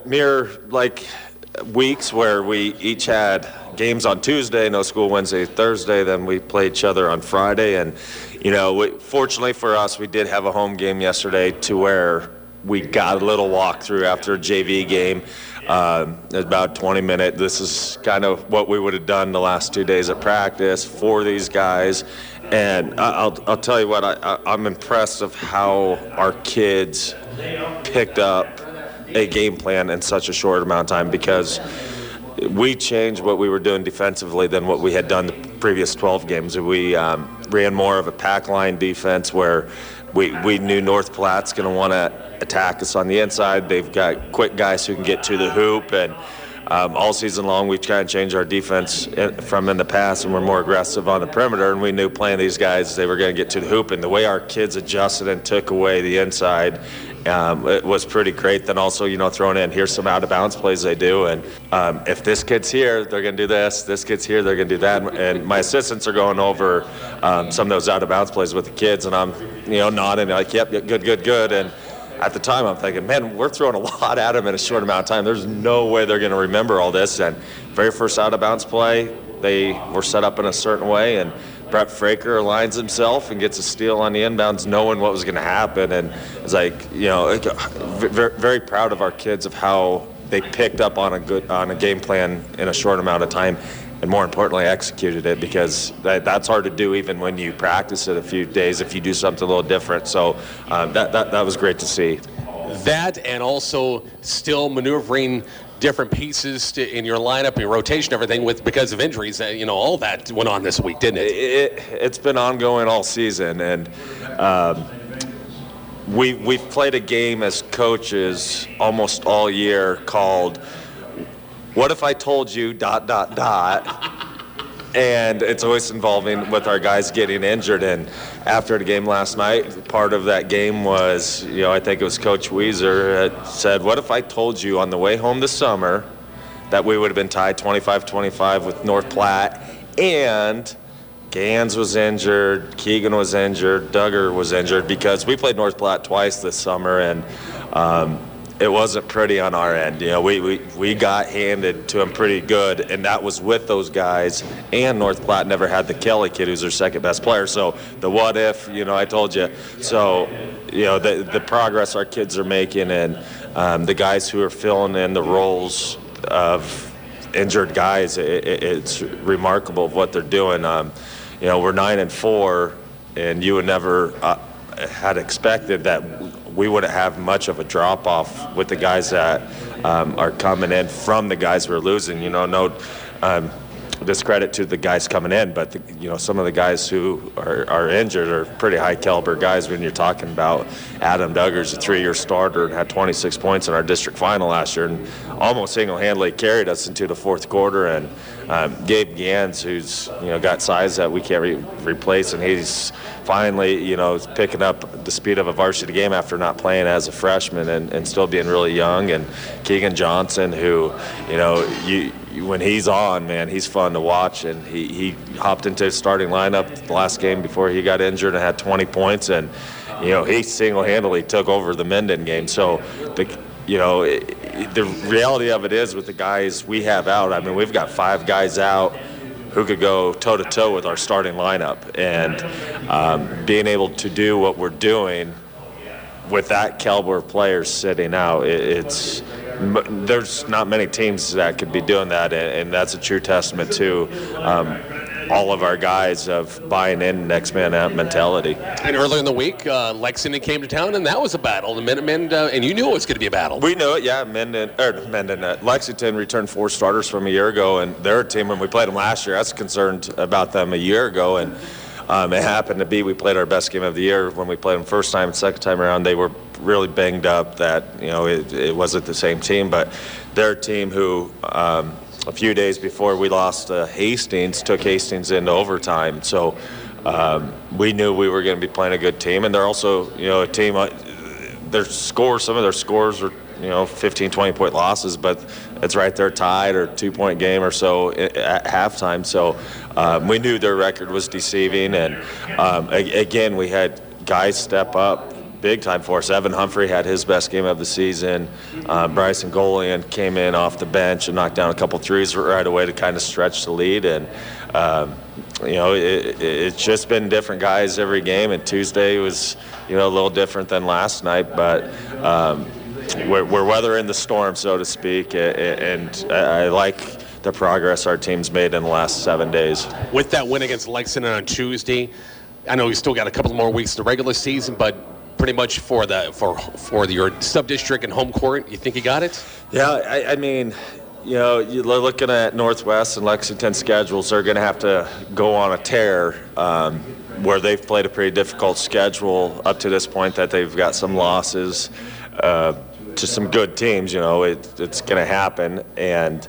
mere like weeks where we each had games on Tuesday, no school Wednesday, Thursday, then we played each other on Friday. And, fortunately for us, we did have a home game yesterday to where we got a little walkthrough after a JV game. About 20 minutes. This is kind of what we would have done the last 2 days of practice for these guys. And I'll tell you what, I'm impressed of how our kids picked up a game plan in such a short amount of time, because we changed what we were doing defensively than what we had done the previous 12 games. We ran more of a pack line defense where we knew North Platte's going to want to attack us on the inside. They've got quick guys who can get to the hoop, and all season long we try and change our defense from in the past, and we're more aggressive on the perimeter, and we knew playing these guys they were going to get to the hoop, and the way our kids adjusted and took away the inside, it was pretty great. Then also, throwing in, here's some out-of-bounds plays they do, and if this kid's here, they're going to do this kid's here, they're going to do that, and my assistants are going over some of those out-of-bounds plays with the kids, and I'm nodding like, yep, good, and at the time I'm thinking, man, we're throwing a lot at them in a short amount of time. There's no way they're going to remember all this. And very first out-of-bounds play, they were set up in a certain way, and Brett Fraker aligns himself and gets a steal on the inbounds knowing what was going to happen. And it's like, very, very proud of our kids of how they picked up on a game plan in a short amount of time, and more importantly executed it, because that's hard to do even when you practice it a few days if you do something a little different. So that was great to see. That, and also still maneuvering different pieces in your lineup, your rotation, everything because of injuries. All that went on this week, didn't it? It's been ongoing all season, and we've played a game as coaches almost all year called "What If I Told You ... And it's always involving with our guys getting injured. And after the game last night, part of that game was, I think it was Coach Weiser said, what if I told you on the way home this summer that we would have been tied 25-25 with North Platte, and Gans was injured, Keegan was injured, Duggar was injured, because we played North Platte twice this summer, and it wasn't pretty on our end. We got handed to them pretty good, and that was with those guys. And North Platte never had the Kelly kid, who's their second best player. So the what if, I told you. So, the progress our kids are making, and the guys who are filling in the roles of injured guys, it's remarkable of what they're doing. We're 9-4, and you would never had expected that we wouldn't have much of a drop-off with the guys that are coming in from the guys we're losing. No discredit to the guys coming in, but some of the guys who are injured are pretty high-caliber guys. When you're talking about Adam Duggar's a 3-year starter and had 26 points in our district final last year, and almost single-handedly carried us into the fourth quarter. And Gabe Gans, who's got size that we can't replace, and he's finally picking up the speed of a varsity game after not playing as a freshman and still being really young. And Keegan Johnson, who when he's on, man, he's fun to watch, and he hopped into the starting lineup the last game before he got injured and had 20 points, and he single-handedly took over the Minden game. So the reality of it is, with the guys we have out, we've got 5 guys out who could go toe-to-toe with our starting lineup, and being able to do what we're doing with that caliber of players sitting out, there's not many teams that could be doing that, and that's a true testament to all of our guys of buying in next man out mentality. And earlier in the week, Lexington came to town, and that was a battle. The Minutemen, and you knew it was going to be a battle. We knew it, yeah. Lexington returned 4 starters from a year ago, and they're a team, when we played them last year, I was concerned about them a year ago, and it happened to be we played our best game of the year when we played them first time. And second time around, they were really banged up that it wasn't the same team, but they're a team who a few days before we lost Hastings, took Hastings into overtime. So we knew we were going to be playing a good team, and they're also a team. Some of their scores are 15, 20-point losses, but it's right there tied or 2-point game or so at halftime. So we knew their record was deceiving, and again, we had guys step up big time for us. Evan Humphrey had his best game of the season. Bryson Golian came in off the bench and knocked down a couple threes right away to kind of stretch the lead. And it's just been different guys every game. And Tuesday was a little different than last night, but we're weathering the storm, so to speak. And I like the progress our team's made in the last 7 days. With that win against Lexington on Tuesday, I know we still got a couple more weeks in the regular season, but pretty much for your sub-district and home court, you think you got it? Yeah, I mean, you're looking at Northwest and Lexington schedules, they're going to have to go on a tear where they've played a pretty difficult schedule up to this point, that they've got some losses to some good teams. It's going to happen. And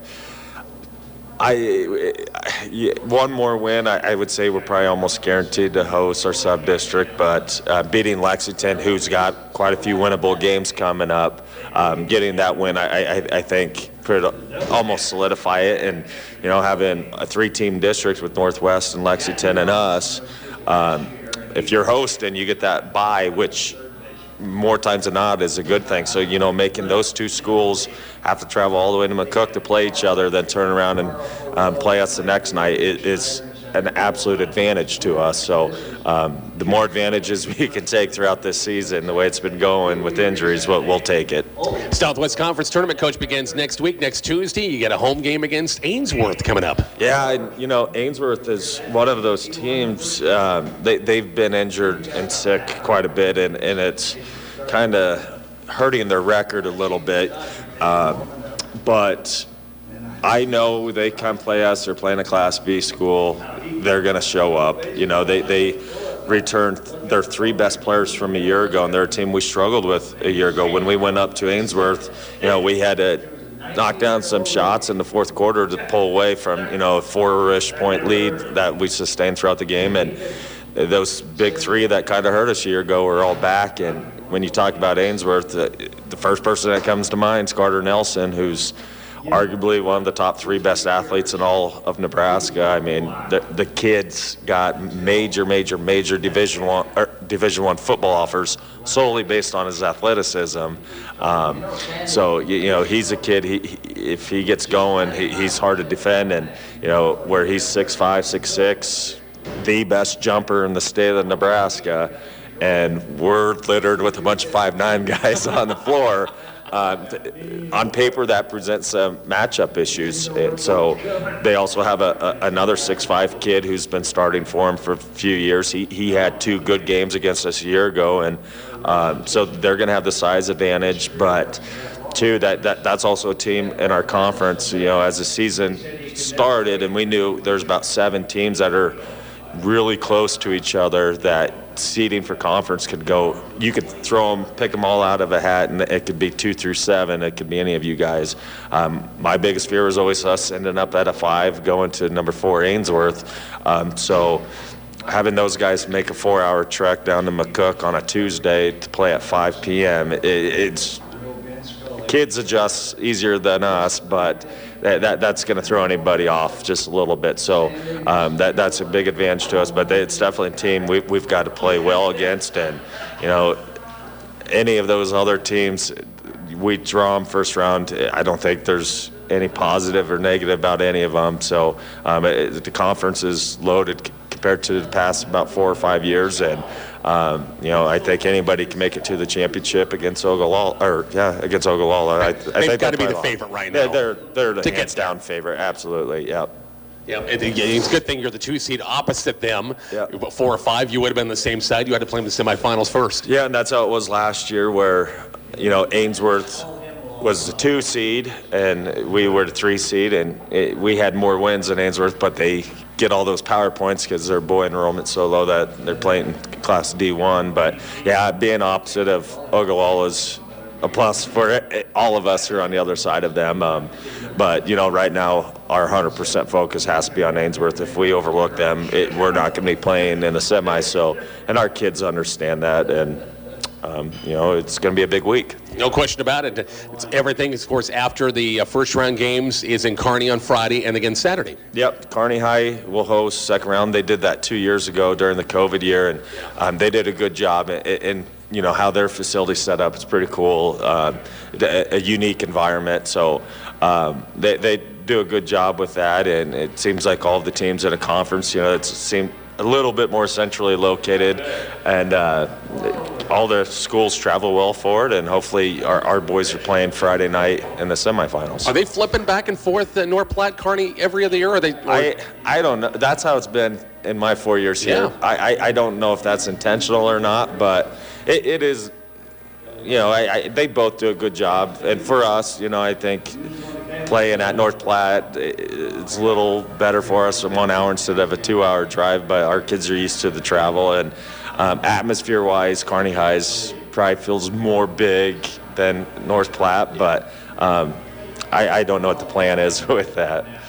one more win, I would say we're probably almost guaranteed to host our sub-district, but beating Lexington, who's got quite a few winnable games coming up, getting that win, I think could almost solidify it. And, having a 3-team district with Northwest and Lexington and us, if you're hosting, you get that bye, which more times than not is a good thing. So, making those two schools have to travel all the way to McCook to play each other, then turn around and play us the next night is an absolute advantage to us. So the more advantages we can take throughout this season, the way it's been going with injuries, we'll take it. Southwest Conference Tournament, Coach, begins next week, next Tuesday. You get a home game against Ainsworth coming up. Yeah, Ainsworth is one of those teams. They've been injured and sick quite a bit, and it's kind of hurting their record a little bit. But I know they come play us. They're playing a Class B school. They're going to show up. They returned their 3 best players from a year ago, and they're a team we struggled with a year ago. When we went up to Ainsworth, we had to knock down some shots in the fourth quarter to pull away from, a 4-ish point lead that we sustained throughout the game. And those big 3 that kind of hurt us a year ago are all back. And when you talk about Ainsworth, the first person that comes to mind is Carter Nelson, who's arguably one of the top 3 best athletes in all of Nebraska. I mean, the kid's got major Division I football offers solely based on his athleticism. So he's a kid. If he gets going, he's hard to defend, and where he's 6'5", 6'6", the best jumper in the state of Nebraska, and we're littered with a bunch of 5'9" guys on the floor. On paper, that presents some matchup issues. And so they also have another 6'5" kid who's been starting for him for a few years. He had 2 good games against us a year ago, and so they're going to have the size advantage. But too, that's also a team in our conference. As the season started, and we knew there's about 7 teams that are really close to each other, that seeding for conference could go. You could throw them, pick them all out of a hat, and it could be 2 through 7. It could be any of you guys. My biggest fear was always us ending up at a 5, going to number 4 Ainsworth. So having those guys make a 4-hour trek down to McCook on a Tuesday to play at 5 p.m. It's kids adjust easier than us, but that's going to throw anybody off just a little bit. So that's a big advantage to us. But it's definitely a team we've got to play well against. And, any of those other teams, we draw them first round. I don't think there's any positive or negative about any of them. So the conference is loaded compared to the past about 4 or 5 years. And, I think anybody can make it to the championship against Ogallala. Against Ogallala. I think they've got to be the favorite right now. They're the hands-down favorite, absolutely, yep. Yeah, it's a good thing you're the 2 seed opposite them. Yep. 4 or 5, you would have been the same side. You had to play in the semifinals first. Yeah, and that's how it was last year, where, Ainsworth was the 2 seed and we were the 3 seed, and we had more wins than Ainsworth, but they get all those power points because their boy enrollment's so low that they're playing Class D1. But yeah, being opposite of Ogallala is a plus for all of us who are on the other side of them. But right now our 100% focus has to be on Ainsworth. If we overlook them, we're not going to be playing in the semi. So, and our kids understand that, and it's going to be a big week. No question about it. It's everything, of course, after the first round games is in Kearney on Friday and again Saturday. Yep, Kearney High will host second round. They did that 2 years ago during the COVID year, and they did a good job in how their facility's set up. It's pretty cool, a unique environment. So they do a good job with that, and it seems like all of the teams in a conference, it seemed a little bit more centrally located, and all the schools travel well for it, and hopefully our boys are playing Friday night in the semifinals. Are they flipping back and forth at North Platte, Kearney every other year? I don't know. That's how it's been in my 4 years here. Yeah. I don't know if that's intentional or not, but it is. They both do a good job, and for us, I think playing at North Platte, it's a little better for us in 1 hour instead of a 2-hour drive, but our kids are used to the travel, and atmosphere-wise, Kearney High's probably feels more big than North Platte, but I don't know what the plan is with that.